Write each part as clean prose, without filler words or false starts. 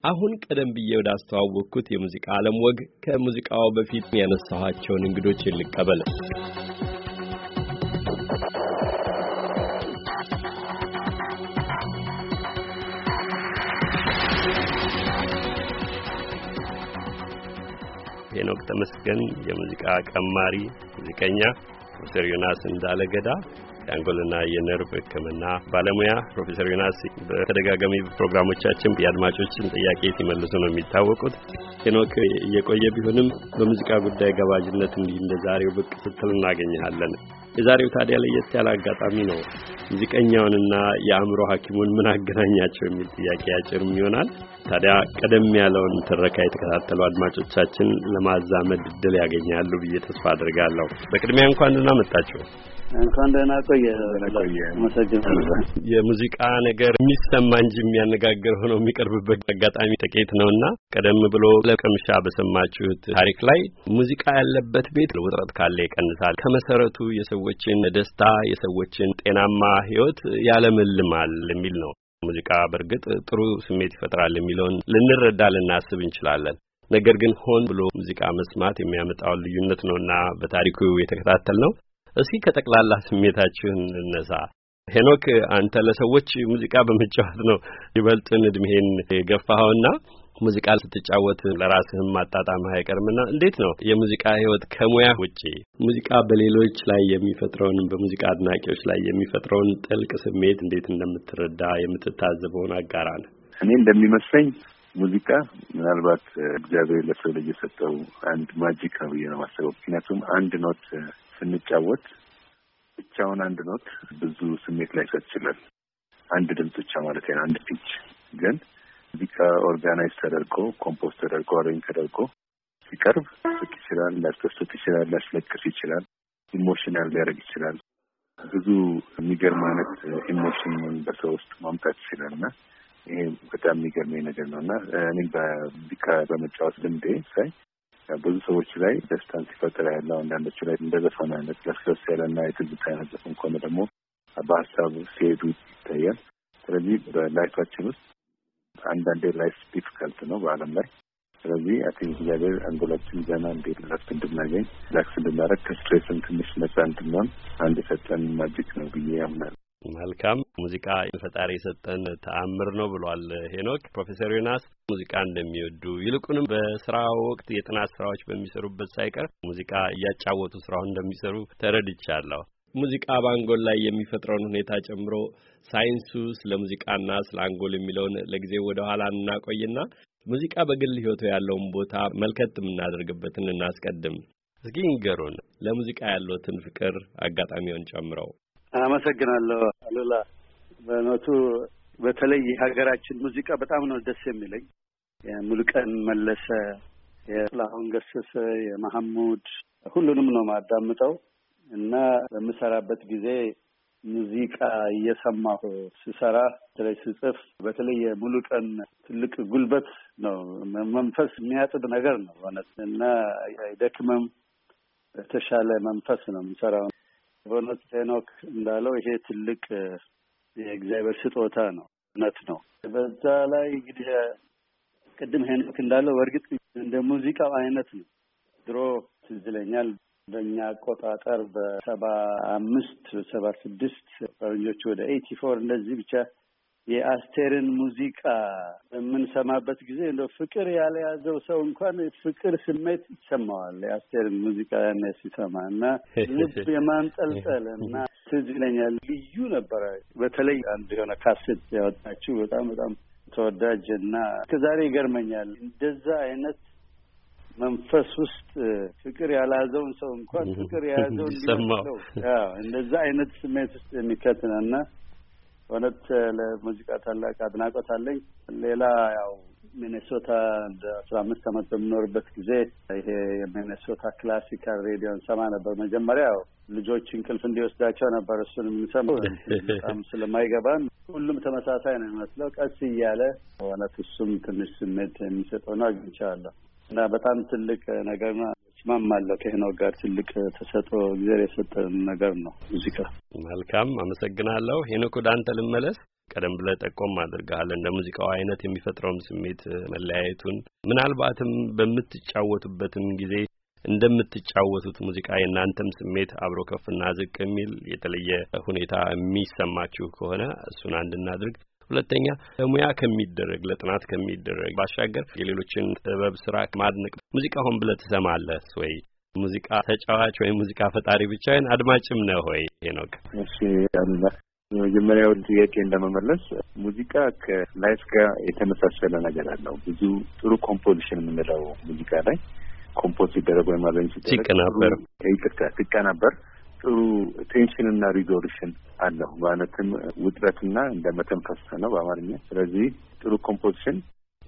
አሁን ቀደም ብዬ ወደ አስተዋወቅኩት የሙዚቃ ዓለም ወግ ከሙዚቃው በፊት ያነሳኋቸውን እንግዶች ልቀበል። ሄኖክ ተመስገን የሙዚቃ ቀማሪ ሙዚቀኛ፣ ፕሮፌሰር ዮናስ እንዳለገዳ የአንጎልና የነርቭ ሕክምና ባለሙያ። ፕሮፌሰር ዮናስ በተደጋጋሚ ፕሮግራሞቻችን የአድማጮችን ጥያቄ ሲመልሱ ነው የሚታወቁት። ሄኖክ እየቆየ ቢሆንም በሙዚቃ ጉዳይ ጋባዥነት እንዲህ እንደ ዛሬው ብቅ ስትል እናገኘሃለን። የዛሬው ታዲያ ለየት ያለ አጋጣሚ ነው። ሙዚቀኛውንና የአእምሮ ሐኪሙን ምን አገናኛቸው የሚል ጥያቄ ያጭርም ይሆናል። ታዲያ ቀደም ያለውን ትረካ የተከታተሉ አድማጮቻችን ለማዛመድ እድል ያገኛሉ ብዬ ተስፋ አድርጋለሁ። በቅድሚያ እንኳን ደህና መጣችሁ። እንኳን ደህና ቆየ። መሰግናለሁ። የሙዚቃ ነገር የሚሰማ እንጂ የሚያነጋግር ሆኖ የሚቀርብበት አጋጣሚ ጥቂት ነውና ቀደም ብሎ ለቀምሻ በሰማችሁት ታሪክ ላይ ሙዚቃ ያለበት ቤት ውጥረት ካለ ይቀንሳል፣ ከመሰረቱ የሰዎችን ደስታ የሰዎችን ጤናማ ሕይወት ያለመልማል የሚል ነው። ሙዚቃ በእርግጥ ጥሩ ስሜት ይፈጥራል የሚለውን ልንረዳ ልናስብ እንችላለን። ነገር ግን ሆን ብሎ ሙዚቃ መስማት የሚያመጣው ልዩነት ነውና በታሪኩ የተከታተልነው። እስኪ ከጠቅላላ ስሜታችሁን እንነሳ። ሄኖክ አንተ ለሰዎች ሙዚቃ በመጫወት ነው ይበልጥን እድሜህን የገፋኸውና ሙዚቃ ስትጫወት ለራስህም ማጣጣምህ አይቀርምና እንዴት ነው የሙዚቃ ህይወት ከሙያ ውጪ ሙዚቃ በሌሎች ላይ የሚፈጥረውን በሙዚቃ አድናቂዎች ላይ የሚፈጥረውን ጥልቅ ስሜት እንዴት እንደምትረዳ የምትታዘበውን አጋራን። እኔ እንደሚመስለኝ ሙዚቃ ምናልባት እግዚአብሔር ለሰው ልጅ የሰጠው አንድ ማጂክ ነው ብዬ ነው የማስበው። ምክንያቱም አንድ ኖት ስንጫወት ብቻውን አንድ ኖት ብዙ ስሜት ላይ ይችላል። አንድ ድምጽ ብቻ ማለት ነው፣ አንድ ፒች። ግን ሙዚቃ ኦርጋናይዝ ተደርጎ ኮምፖዝ ተደርጎ አሬንጅ ተደርጎ ሲቀርብ ስቅ ይችላል፣ ሊያስደስት ይችላል፣ ሊያስለቅስ ይችላል፣ ኢሞሽናል ሊያደርግ ይችላል። ብዙ የሚገርም አይነት ኢሞሽንን በሰው ውስጥ ማምጣት ይችላልና ይሄ በጣም የሚገርመኝ ነገር ነውና እኔ በሙዚቃ በመጫወት ልምዴ ሳይ ብዙ ሰዎች ላይ ደስታን ሲፈጥር ያለው አንዳንዶቹ ላይ እንደ ዘፈን አይነት ለስለስ ያለና የትዝታ አይነት ዘፈን ከሆነ ደግሞ በሀሳብ ሲሄዱ ይታያል። ስለዚህ በላይፋችን ውስጥ አንዳንዴ ላይፍ ዲፊካልት ነው በዓለም ላይ። ስለዚህ አቲንክ እግዚአብሔር አንጎላችን ገና እንዴት ረፍት እንድናገኝ ሪላክስ እንድናደርግ ከስትሬስን ትንሽ ነጻ እንድንሆን አንድ የሰጠን ማጂክ ነው ብዬ ያምናል። መልካም ሙዚቃ ፈጣሪ የሰጠን ተአምር ነው ብሏል ሄኖክ። ፕሮፌሰር ዮናስ ሙዚቃ እንደሚወዱ ይልቁንም በስራው ወቅት የጥናት ስራዎች በሚሰሩበት ሳይቀር ሙዚቃ እያጫወቱ ስራውን እንደሚሰሩ ተረድቻለሁ። ሙዚቃ በአንጎል ላይ የሚፈጥረውን ሁኔታ ጨምሮ ሳይንሱ ስለ ሙዚቃና ስለ አንጎል የሚለውን ለጊዜው ወደ ኋላ እናቆይና ሙዚቃ በግል ህይወቱ ያለውን ቦታ መልከት የምናደርግበትን እናስቀድም። እስኪ ንገሩን ለሙዚቃ ያለዎትን ፍቅር አጋጣሚውን ጨምረው። አመሰግናለሁ አሉላ። በእውነቱ በተለይ የሀገራችን ሙዚቃ በጣም ነው ደስ የሚለኝ። የሙሉቀን መለሰ፣ የጥላሁን ገሰሰ፣ የመሐሙድ ሁሉንም ነው ማዳምጠው እና በምሰራበት ጊዜ ሙዚቃ እየሰማሁ ስሰራ በተለይ ስጽፍ በተለይ የሙሉቀን ትልቅ ጉልበት ነው። መንፈስ የሚያጥብ ነገር ነው እውነት እና አይደክምም። የተሻለ መንፈስ ነው የምሰራው። በእውነት ሄኖክ እንዳለው ይሄ ትልቅ የእግዚአብሔር ስጦታ ነው፣ እውነት ነው። በዛ ላይ እንግዲህ ቅድም ሄኖክ እንዳለው እርግጥ እንደ ሙዚቃው አይነት ነው። ድሮ ትዝ ይለኛል በእኛ አቆጣጠር በ75 76 ፈረንጆቹ ወደ 84 እንደዚህ ብቻ የአስቴርን ሙዚቃ በምንሰማበት ጊዜ እንደው ፍቅር ያልያዘው ሰው እንኳን ፍቅር ስሜት ይሰማዋል የአስቴርን ሙዚቃ ያኔ ሲሰማ እና ልብ የማንጠልጠል እና ትዝ ይለኛል ልዩ ነበረ። በተለይ አንድ የሆነ ካሴት ያወጣችው በጣም ተወዳጅ እና ከዛሬ ይገርመኛል እንደዛ አይነት መንፈስ ውስጥ ፍቅር ያልያዘውን ሰው እንኳን ፍቅር የያዘው እንዲሰማው እንደዛ አይነት ስሜት ውስጥ የሚከተና በእውነት ለሙዚቃ ታላቅ አድናቆት አለኝ። ሌላ ያው ሚኔሶታ እንደ 15 ዓመት በምኖርበት ጊዜ ይሄ የሚኔሶታ ክላሲካል ሬዲዮን ሰማ ነበር። መጀመሪያ ያው ልጆች እንቅልፍ እንዲወስዳቸው ነበር እሱን የምንሰማው። በጣም ስለማይገባን ሁሉም ተመሳሳይ ነው የሚመስለው። ቀስ እያለ በእውነት እሱም ትንሽ ስሜት የሚሰጠው ነው አግኝቻለሁ እና በጣም ትልቅ ነገር ነው። እስማማለሁ ከሄኖክ ጋር ትልቅ ተሰጥኦ እግዚአብሔር የሰጠን ነገር ነው ሙዚቃ። መልካም አመሰግናለሁ። ሄኖክ ወደ አንተ ልመለስ። ቀደም ብለህ ጠቆም አድርገሃል እንደ ሙዚቃው አይነት የሚፈጥረውም ስሜት መለያየቱን ምናልባትም በምትጫወቱበትም ጊዜ እንደምትጫወቱት ሙዚቃ የእናንተም ስሜት አብሮ ከፍና ዝቅ የሚል የተለየ ሁኔታ የሚሰማችሁ ከሆነ እሱን አንድ እናድርግ። ሁለተኛ ለሙያ ከሚደረግ ለጥናት ከሚደረግ ባሻገር የሌሎችን ጥበብ ስራ ማድነቅ ሙዚቃ ሆን ብለህ ትሰማለህ ወይ? ሙዚቃ ተጫዋች ወይ ሙዚቃ ፈጣሪ ብቻ ወይስ አድማጭም ነህ ወይ? ሄኖክ እሺ አላ የመጀመሪያው ጥያቄ እንደመመለስ ሙዚቃ ከላይፍ ጋር የተመሳሰለ ነገር አለው። ብዙ ጥሩ ኮምፖዚሽን የምንለው ሙዚቃ ላይ ኮምፖዝ ሲደረግ ወይ ማለት ሲቀናበር ጥሩ ቴንሽን እና ሪዞሉሽን አለው። ማለትም ውጥረትና እንደ መተንፈስ ነው በአማርኛ። ስለዚህ ጥሩ ኮምፖዚሽን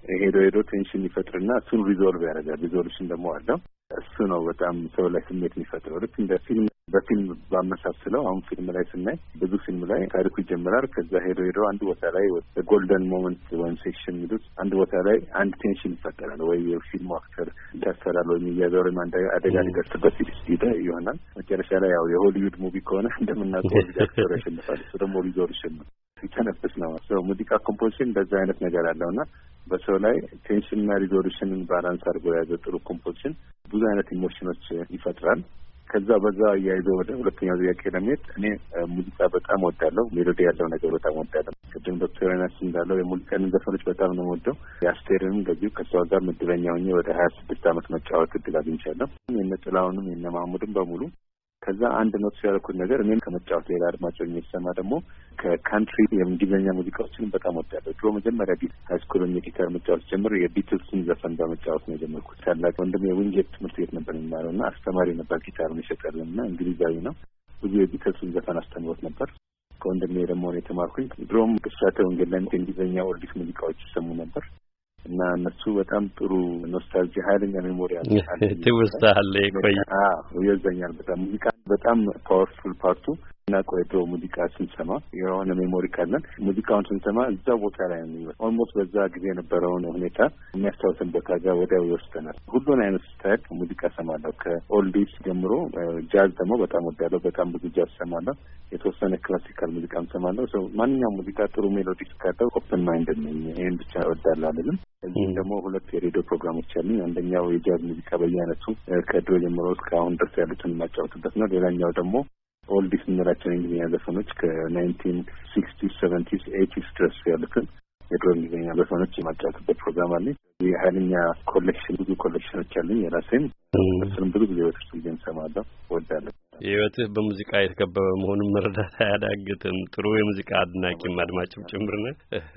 ሄዶ ቴንሽን ይፈጥርና እሱን ሪዞልቭ ያደርጋል። ሪዞሉሽን ደግሞ አለው። እሱ ነው በጣም ሰው ላይ ስሜት የሚፈጥረው። ልክ እንደ በፊልም ባመሳስለው አሁን ፊልም ላይ ስናይ ብዙ ፊልም ላይ ታሪኩ ይጀምራል። ከዛ ሄዶ አንድ ቦታ ላይ ጎልደን ሞመንት ወይም ሴክሽን የሚሉት አንድ ቦታ ላይ አንድ ቴንሽን ይፈጠራል። ወይ የፊልሙ አክተር ይታሰራል ወይ የሚያዘው ወይ አደጋ ሊደርስበት ይሆናል። መጨረሻ ላይ ያው የሆሊውድ ሙቪ ከሆነ እንደምናውቀው አክተር ያሸንፋል። እሱ ደግሞ ሪዞሉሽን ነው፣ ሲተነፍስ ነው። ሙዚቃ ኮምፖዚሽን በዛ አይነት ነገር አለውና በሰው ላይ ቴንሽንና ሪዞሉሽንን ባላንስ አድርጎ የያዘ ጥሩ ኮምፖዚሽን ብዙ አይነት ኢሞሽኖች ይፈጥራል። ከዛ በዛ እያይዘው ወደ ሁለተኛው ጥያቄ ለመሄድ እኔ ሙዚቃ በጣም ወዳለሁ። ሜሎዲ ያለው ነገር በጣም ወዳለሁ። ቅድም ዶክተር ዮናስ እንዳለው የሙዚቃን ዘፈኖች በጣም ነው ወደው የአስቴርንም እንደዚሁ ከሷ ጋር ምድበኛ ሆኜ ወደ 26 ዓመት መጫወት እድል አግኝቻለሁ። የነ ጥላሁንም የነ ማህሙድም በሙሉ ከዛ አንድ ኖት ያደረኩት ነገር እኔም ከመጫወት ሌላ አድማጮኝ የተሰማ ደግሞ ከካንትሪ የእንግሊዝኛ ሙዚቃዎችን በጣም ወዳለሁ። ድሮ መጀመሪያ ሃይስኩል የጊታር መጫወት ጀምር የቢትልስን ዘፈን በመጫወት ነው የጀመርኩት። ታላቅ ወንድም የዊንጌት ትምህርት ቤት ነበር የሚማረው እና አስተማሪ ነበር። ጊታሩን ይሸጣልን እና እንግሊዛዊ ነው። ብዙ የቢትልስን ዘፈን አስተምሮት ነበር። ከወንድሜ ደግሞ ነው የተማርኩኝ። ድሮም ቅሳተ ወንጌል ላይ እንግሊዝኛ ኦልዲስ ሙዚቃዎች ይሰሙ ነበር እና እነሱ በጣም ጥሩ ኖስታልጂ ኃይለኛ ሜሞሪ አለ። ትውስታለ ቆይ ይወዘኛል። በጣም ሙዚቃ በጣም ፓወርፉል ፓርቱ እና ቆይቶ ሙዚቃ ስንሰማ የሆነ ሜሞሪ ካለን ሙዚቃውን ስንሰማ እዛ ቦታ ላይ ነው ኦልሞስት በዛ ጊዜ የነበረውን ሁኔታ የሚያስታውሰን ቦታ ጋር ወዲያው ይወስደናል። ሁሉን አይነት ስታይል ሙዚቃ ሰማለሁ ከኦልዲስ ጀምሮ። ጃዝ ደግሞ በጣም ወዳለሁ። በጣም ብዙ ጃዝ ሰማለሁ። የተወሰነ ክላሲካል ሙዚቃም ሰማለሁ። ሰው ማንኛውም ሙዚቃ ጥሩ ሜሎዲ ካለው ኦፕን ማይንድ ነኝ። ይሄን ብቻ እወዳለሁ አይደለም። እዚህም ደግሞ ሁለት የሬዲዮ ፕሮግራሞች አሉኝ። አንደኛው የጃዝ ሙዚቃ በየአይነቱ ከድሮ ጀምሮ እስካሁን ድረስ ያሉትን የማጫወትበት ነው። ሌላኛው ደግሞ ኦልዲስ የምንላቸው የእንግሊዝኛ ዘፈኖች ከ1960s 70s 80s ድረስ ያሉትን የድሮ እንግሊዝኛ ዘፈኖች የማጫወትበት ፕሮግራም አለኝ። የሀይለኛ ኮሌክሽን ብዙ ኮሌክሽኖች አሉኝ የራሴን። እሱንም ብዙ ጊዜ ወደሱ ጊዜ እንሰማለሁ፣ እወዳለሁ። ህይወትህ በሙዚቃ የተከበበ መሆኑን መረዳት አያዳግትም። ጥሩ የሙዚቃ አድናቂም አድማጭም ጭምር ነህ።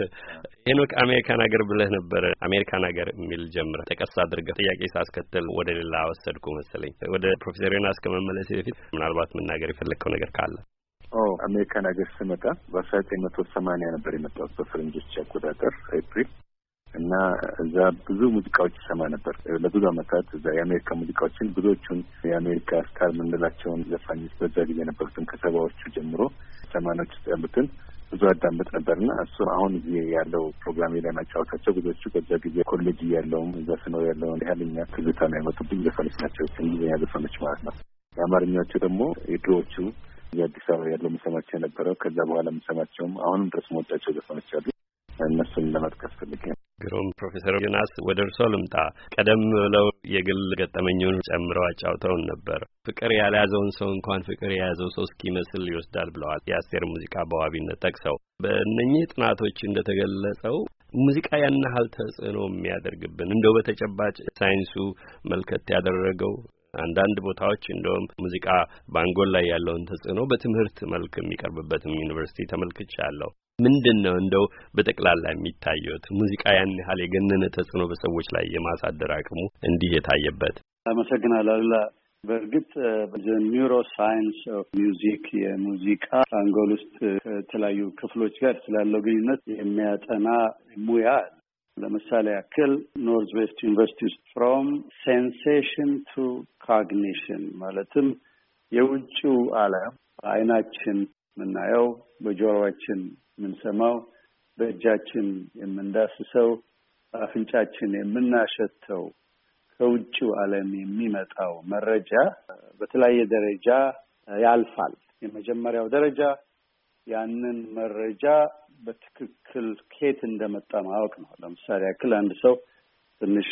ሄኖክ አሜሪካን ሀገር ብለህ ነበር። አሜሪካን ሀገር የሚል ጀምረህ ጠቀስ አድርገህ ጥያቄ ሳስከትል ወደ ሌላ ወሰድኩ መሰለኝ። ወደ ፕሮፌሰር ዮናስ ከመመለሴ በፊት ምናልባት መናገር የፈለግከው ነገር ካለ? አሜሪካን ሀገር ስመጣ በ1980 ነበር የመጣሁት በፈረንጆች አቆጣጠር ኤፕሪል እና እዛ ብዙ ሙዚቃዎች ይሰማ ነበር ለብዙ ዓመታት። እዛ የአሜሪካ ሙዚቃዎችን ብዙዎቹን የአሜሪካ ስታር የምንላቸውን ዘፋኞች በዛ ጊዜ ነበሩትን ከሰባዎቹ ጀምሮ 80ዎች ውስጥ ያሉትን ብዙ አዳምጥ ነበርና እሱ አሁን ጊዜ ያለው ፕሮግራሜ ላይ ማጫወታቸው ብዙዎቹ በዛ ጊዜ ኮሌጅ ያለውም እዛ ስኖር ያለውን ያህልኛ ትዝታ ነው ያመጡብኝ ዘፈኖች ናቸው። እንግሊዝኛ ዘፈኖች ማለት ነው። የአማርኛዎቹ ደግሞ የድሮዎቹ የአዲስ አበባ ያለው የምሰማቸው የነበረው ከዛ በኋላ የምሰማቸውም አሁንም ድረስ መወዳቸው ዘፈኖች አሉ። እነሱን ለመጥቀስ ፈልጌ ነው። ግሩም። ፕሮፌሰር ዮናስ ወደ እርስዎ ልምጣ። ቀደም ብለው የግል ገጠመኙን ጨምረው አጫውተውን ነበር። ፍቅር ያልያዘውን ሰው እንኳን ፍቅር የያዘው ሰው እስኪመስል ይወስዳል ብለዋል። የአስቴር ሙዚቃ በዋቢነት ጠቅሰው በእነኚህ ጥናቶች እንደተገለጸው ሙዚቃ ያን ያህል ተጽዕኖ የሚያደርግብን እንደው በተጨባጭ ሳይንሱ መልከት ያደረገው አንዳንድ ቦታዎች እንደውም ሙዚቃ በአንጎል ላይ ያለውን ተጽዕኖ በትምህርት መልክ የሚቀርብበትም ዩኒቨርሲቲ ተመልክቻለሁ። ምንድነው እንደው በጠቅላላ የሚታየውት ሙዚቃ ያን ያህል የገነነ ተጽዕኖ በሰዎች ላይ የማሳደር አቅሙ እንዲህ የታየበት? አመሰግናለሁ አሉላ። በእርግጥ በኒውሮ ሳይንስ ኦፍ ሚውዚክ የሙዚቃ አንጎል ውስጥ ከተለያዩ ክፍሎች ጋር ስላለው ግንኙነት የሚያጠና ሙያ ለምሳሌ ያክል ኖርዝ ዌስት ዩኒቨርሲቲ ውስጥ ፍሮም ሴንሴሽን ቱ ኮግኒሽን ማለትም የውጭው ዓለም በአይናችን የምናየው፣ በጆሮአችን የምንሰማው፣ በእጃችን የምንዳስሰው፣ በአፍንጫችን የምናሸተው ከውጭው ዓለም የሚመጣው መረጃ በተለያየ ደረጃ ያልፋል። የመጀመሪያው ደረጃ ያንን መረጃ በትክክል ከየት እንደመጣ ማወቅ ነው። ለምሳሌ ያክል አንድ ሰው ትንሽ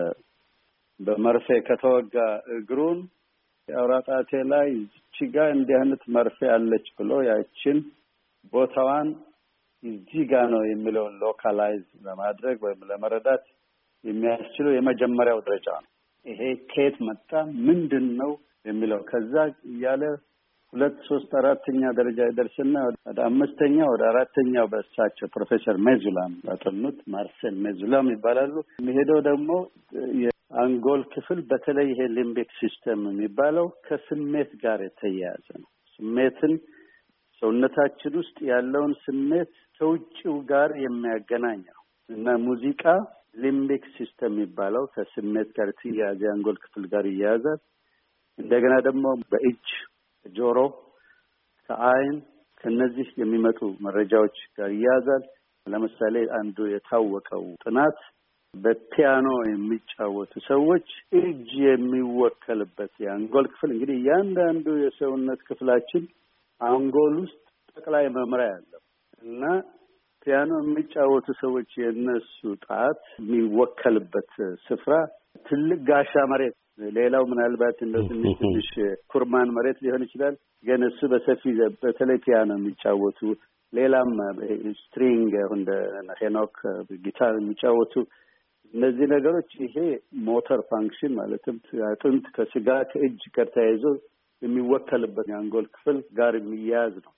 በመርፌ ከተወጋ እግሩን የአውራ ጣቴ ላይ እቺ ጋር እንዲህ አይነት መርፌ አለች ብሎ ያችን ቦታዋን እዚህ ጋር ነው የሚለውን ሎካላይዝ ለማድረግ ወይም ለመረዳት የሚያስችለው የመጀመሪያው ደረጃ ነው። ይሄ ከየት መጣ ምንድን ነው የሚለው ከዛ እያለ 2 3 4ኛ ደረጃ ይደርስና ወደ 5ኛ ወደ 4ኛው በእሳቸው ፕሮፌሰር ሜዙላም ያጠኑት ማርሴል ሜዙላም ይባላሉ። የሚሄደው ደግሞ የአንጎል ክፍል በተለይ ይሄ ሊምቢክ ሲስተም የሚባለው ከስሜት ጋር የተያያዘ ነው። ስሜትን ሰውነታችን ውስጥ ያለውን ስሜት ከውጭው ጋር የሚያገናኝ ነው እና ሙዚቃ ሊምቢክ ሲስተም የሚባለው ከስሜት ጋር የተያያዘ የአንጎል ክፍል ጋር ይያያዛል። እንደገና ደግሞ በእጅ ጆሮ ከአይን ከነዚህ የሚመጡ መረጃዎች ጋር ይያዛል። ለምሳሌ አንዱ የታወቀው ጥናት በፒያኖ የሚጫወቱ ሰዎች እጅ የሚወከልበት የአንጎል ክፍል እንግዲህ እያንዳንዱ የሰውነት ክፍላችን አንጎል ውስጥ ጠቅላይ መምሪያ ያለው እና ፒያኖ የሚጫወቱ ሰዎች የነሱ ጣት የሚወከልበት ስፍራ ትልቅ ጋሻ መሬት፣ ሌላው ምናልባት እንደ ትንሽ ኩርማን መሬት ሊሆን ይችላል። ግን እሱ በሰፊ በተለይ ፒያኖ የሚጫወቱ ሌላም ስትሪንግ እንደ ሄኖክ ጊታር የሚጫወቱ እነዚህ ነገሮች ይሄ ሞተር ፋንክሽን ማለትም አጥንት ከስጋ ከእጅ ጋር ተያይዞ የሚወከልበት የአንጎል ክፍል ጋር የሚያያዝ ነው።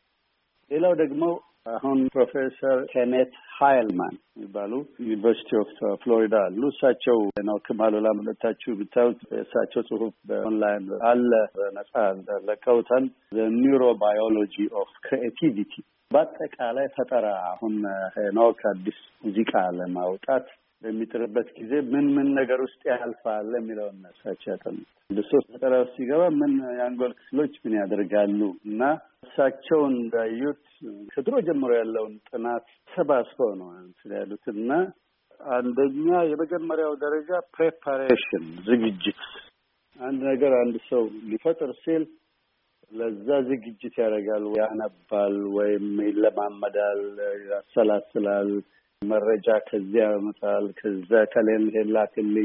ሌላው ደግሞ አሁን ፕሮፌሰር ኬኔት ሃይልማን የሚባሉ ዩኒቨርሲቲ ኦፍ ፍሎሪዳ አሉ። እሳቸው ነው ከማሎላ መለታችሁ ብታዩት እሳቸው ጽሁፍ በኦንላይን አለ በነጻ ለቀውታል። The neurobiology of creativity በአጠቃላይ ፈጠራ አሁን ሄኖክ አዲስ ሙዚቃ ለማውጣት በሚጥርበት ጊዜ ምን ነገር ውስጥ ያልፋል የሚለውን እሳቸው ያጠኑት። ለሶስት ፈጠራ ውስጥ ሲገባ ምን የአንጎል ክፍሎች ምን ያደርጋሉ እና እሳቸው እንዳዩት ከድሮ ጀምሮ ያለውን ጥናት ሰባስበው ነው ያሉት እና አንደኛ የመጀመሪያው ደረጃ ፕሬፓሬሽን ዝግጅት። አንድ ነገር አንድ ሰው ሊፈጥር ሲል ለዛ ዝግጅት ያደርጋል፣ ያነባል ወይም ይለማመዳል፣ ያሰላስላል፣ መረጃ ከዚያ ያመጣል፣ ከዛ ከሌን ላክልኝ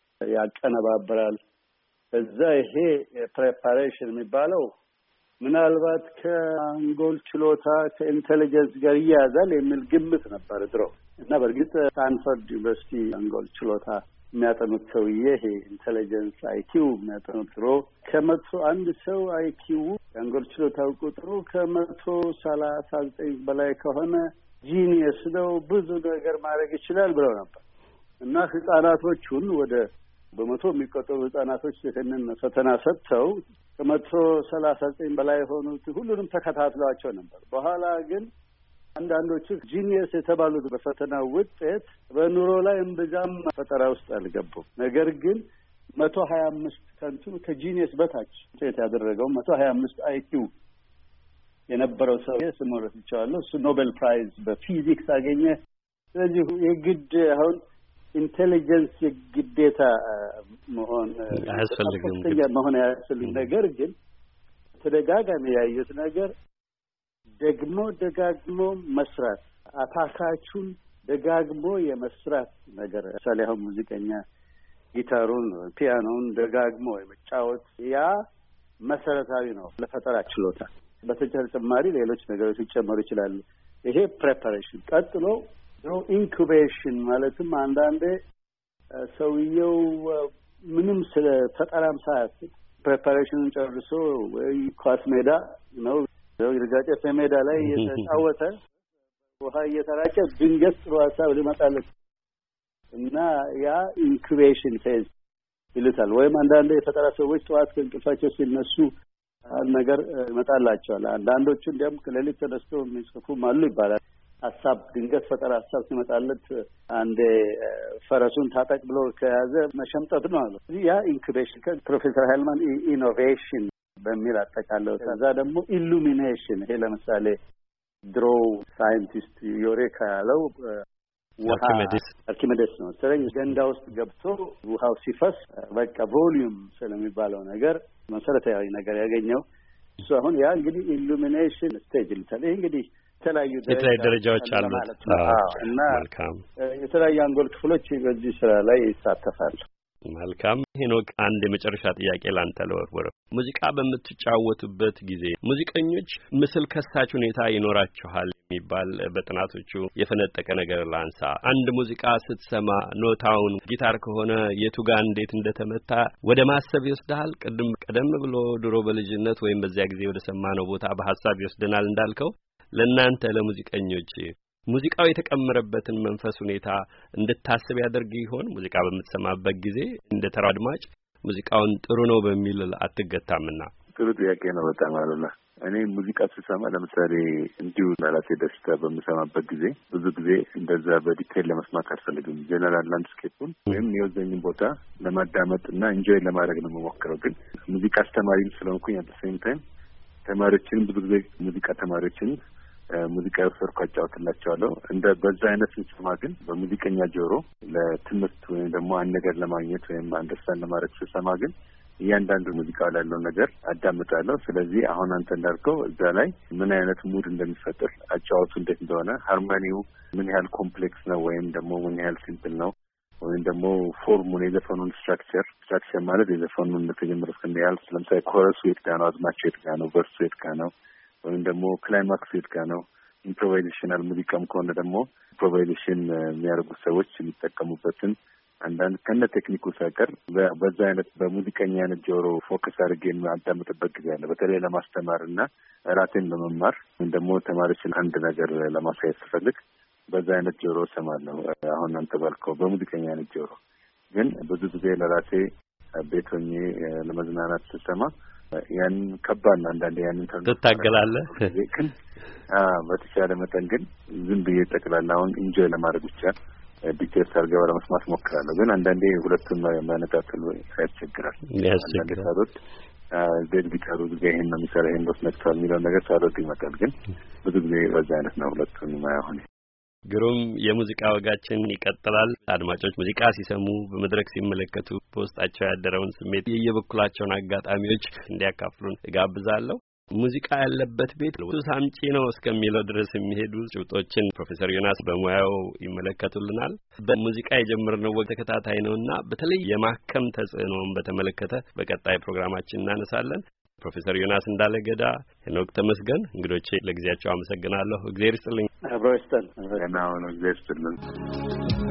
ያቀነባብራል። ከዛ ይሄ ፕሬፓሬሽን የሚባለው ምናልባት ከአንጎል ችሎታ ከኢንቴሊጀንስ ጋር ይያዛል የሚል ግምት ነበር ድሮ እና በእርግጥ ስታንፈርድ ዩኒቨርሲቲ አንጎል ችሎታ የሚያጠኑት ሰውዬ ይሄ ኢንቴሊጀንስ አይኪው የሚያጠኑት ድሮ ከመቶ አንድ ሰው አይኪው የአንጎል ችሎታው ቁጥሩ 139 በላይ ከሆነ ጂኒየስ ነው፣ ብዙ ነገር ማድረግ ይችላል ብለው ነበር እና ህጻናቶቹን ወደ በመቶ የሚቆጠሩ ህጻናቶች ይህንን ፈተና ሰጥተው 139 በላይ የሆኑት ሁሉንም ተከታትለዋቸው ነበር። በኋላ ግን አንዳንዶቹ ጂኒየስ የተባሉት በፈተና ውጤት በኑሮ ላይ እምብዛም ፈጠራ ውስጥ አልገቡም። ነገር ግን 125 ከንቱ ከጂኒየስ በታች ውጤት ያደረገው 125 አይኪው የነበረው ሰው ስሙን ረስቼዋለሁ። እሱ ኖቤል ፕራይዝ በፊዚክስ አገኘ። ስለዚህ የግድ አሁን ኢንቴሊጀንስ የግዴታ መሆን አያስፈልግም። ነገር ግን ተደጋጋሚ ያዩት ነገር ደጋግሞ መስራት፣ አታካቹን ደጋግሞ የመስራት ነገር። ለምሳሌ አሁን ሙዚቀኛ ጊታሩን ፒያኖውን ደጋግሞ የመጫወት ያ መሰረታዊ ነው ለፈጠራ ችሎታ። በተጨማሪ ሌሎች ነገሮች ሊጨመሩ ይችላሉ። ይሄ ፕሬፓሬሽን። ቀጥሎ ኢንኩቤሽን ማለትም አንዳንዴ ሰውየው ምንም ስለ ፈጠራም ሳያስብ ፕሬፓሬሽኑን ጨርሶ ወይ ኳስ ሜዳ ነው ይርጋጨ ሜዳ ላይ እየተጫወተ ውሃ እየተራጨ ድንገት ጥሩ ሀሳብ ሊመጣለት እና ያ ኢንኩቤሽን ፌዝ ይሉታል። ወይም አንዳንዴ የፈጠራ ሰዎች ጠዋት ከእንቅልፋቸው ሲነሱ ነገር ይመጣላቸዋል። አንዳንዶቹ እንዲያውም ከሌሊት ተነስተው የሚጽፉም አሉ ይባላል። ሀሳብ ድንገት ፈጠራ ሀሳብ ሲመጣለት አንዴ ፈረሱን ታጠቅ ብሎ ከያዘ መሸምጠት ነው አሉ። ያ ኢንኩቤሽን ከፕሮፌሰር ሃይልማን ኢኖቬሽን በሚል አጠቃለው። ከዛ ደግሞ ኢሉሚኔሽን። ይሄ ለምሳሌ ድሮ ሳይንቲስት ዮሬካ ያለው ውሃ አርኪሜዴስ ነው መሰለኝ ገንዳ ውስጥ ገብቶ ውሃው ሲፈስ በቃ ቮሊዩም ስለሚባለው ነገር መሰረታዊ ነገር ያገኘው እሱ። አሁን ያ እንግዲህ ኢሉሚኔሽን ስቴጅ ይሉታል። ይሄ እንግዲህ የተለያዩ ደረጃዎች አሉ እና መልካም የተለያዩ አንጎል ክፍሎች በዚህ ስራ ላይ ይሳተፋሉ። መልካም ሄኖክ፣ አንድ የመጨረሻ ጥያቄ ላንተ ለወርወር። ሙዚቃ በምትጫወቱበት ጊዜ ሙዚቀኞች ምስል ከሳች ሁኔታ ይኖራቸዋል የሚባል በጥናቶቹ የፈነጠቀ ነገር ላንሳ። አንድ ሙዚቃ ስትሰማ ኖታውን ጊታር ከሆነ የቱ ጋር እንዴት እንደተመታ ወደ ማሰብ ይወስዳል። ቀደም ብሎ ድሮ በልጅነት ወይም በዚያ ጊዜ ወደ ሰማነው ቦታ በሐሳብ ይወስደናል እንዳልከው ለእናንተ ለሙዚቀኞች ሙዚቃው የተቀመረበትን መንፈስ ሁኔታ እንድታስብ ያደርግ ይሆን? ሙዚቃ በምትሰማበት ጊዜ እንደ ተራ አድማጭ ሙዚቃውን ጥሩ ነው በሚል አትገታምና። ጥሩ ጥያቄ ነው በጣም አሉላ። እኔ ሙዚቃ ስሰማ ለምሳሌ እንዲሁ ለራሴ ደስታ በምሰማበት ጊዜ ብዙ ጊዜ እንደዛ በዲቴል ለመስማት አልፈልግም። ጀነራል ላንድስኬፑን ወይም የወዘኝን ቦታ ለማዳመጥ እና ኢንጆይ ለማድረግ ነው የምሞክረው። ግን ሙዚቃ አስተማሪም ስለሆንኩኝ አት ሴም ታይም ተማሪዎችን ብዙ ጊዜ ሙዚቃ ተማሪዎችን ሙዚቃ ወርክ አጫውትላቸዋለሁ። እንደ በዛ አይነት ስንሰማ ግን በሙዚቀኛ ጆሮ ለትምህርት ወይም ደግሞ አንድ ነገር ለማግኘት ወይም አንደርስታንድ ለማድረግ ስሰማ ግን እያንዳንዱ ሙዚቃ ላይ ያለው ነገር አዳምጣለሁ። ስለዚህ አሁን አንተ እንዳልከው እዛ ላይ ምን አይነት ሙድ እንደሚፈጥር አጫዋቱ እንዴት እንደሆነ ሃርሞኒው ምን ያህል ኮምፕሌክስ ነው ወይም ደግሞ ምን ያህል ሲምፕል ነው ወይም ደግሞ ፎርሙን የዘፈኑን ስትራክቸር ማለት የዘፈኑን ተጀምሮ እስከሚያልፍ ለምሳሌ ኮረሱ የት ጋ ነው፣ አዝማቸው የት ጋ ነው፣ ቨርሱ የት ጋ ነው ወይም ደግሞ ክላይማክስ የት ጋ ነው። ኢምፕሮቫይዜሽናል ሙዚቃም ከሆነ ደግሞ ኢምፕሮቫይዜሽን የሚያደርጉት ሰዎች የሚጠቀሙበትን አንዳንድ ከነ ቴክኒኩ ሳይቀር በዛ አይነት በሙዚቀኛ አይነት ጆሮ ፎከስ አድርጌ የማዳምጥበት ጊዜ አለ። በተለይ ለማስተማር እና ራሴን ለመማር ወይም ደግሞ ተማሪዎችን አንድ ነገር ለማሳየት ስፈልግ በዛ አይነት ጆሮ እሰማለሁ። አሁን አንተ ባልከው በሙዚቀኛ አይነት ጆሮ ግን ብዙ ጊዜ ለራሴ ቤት ሆኜ ለመዝናናት ስሰማ ያን ከባድ ነው። አንዳንዴ ያንን ትታገላለህ። ግን በተቻለ መጠን ግን ዝም ብዬ ጠቅላላ አሁን ኢንጆይ ለማድረግ ብቻ ዲቴልስ አድርገው ለመስማት ሞክራለሁ። ግን አንዳንዴ ሁለቱን ማነጣጠል ያስቸግራል። ቤት ጊታሩ ጊዜ ይሄን ነው የሚሰራ ይሄን ነው ነክቷል የሚለው ነገር ሳልወድ ይመጣል። ግን ብዙ ጊዜ በዛ አይነት ነው ሁለቱን ማያሆን። ግሩም የሙዚቃ ወጋችን ይቀጥላል። አድማጮች ሙዚቃ ሲሰሙ በመድረክ ሲመለከቱ በውስጣቸው ያደረውን ስሜት የየበኩላቸውን አጋጣሚዎች እንዲያካፍሉን እጋብዛለሁ። ሙዚቃ ያለበት ቤት ሱስ አምጪ ነው እስከሚለው ድረስ የሚሄዱ ጭብጦችን ፕሮፌሰር ዮናስ በሙያው ይመለከቱልናል። በሙዚቃ የጀመርነው ወግ ተከታታይ ነውና በተለይ የማከም ተጽዕኖውን በተመለከተ በቀጣይ ፕሮግራማችን እናነሳለን። ፕሮፌሰር ዮናስ እንዳለገዳ፣ ሄኖክ ተመስገን እንግዶቼ ለጊዜያቸው አመሰግናለሁ። እግዚአብሔር ይስጥልኝ። አብሮ ይስጥልን። እና አሁን እግዚአብሔር ይስጥልን።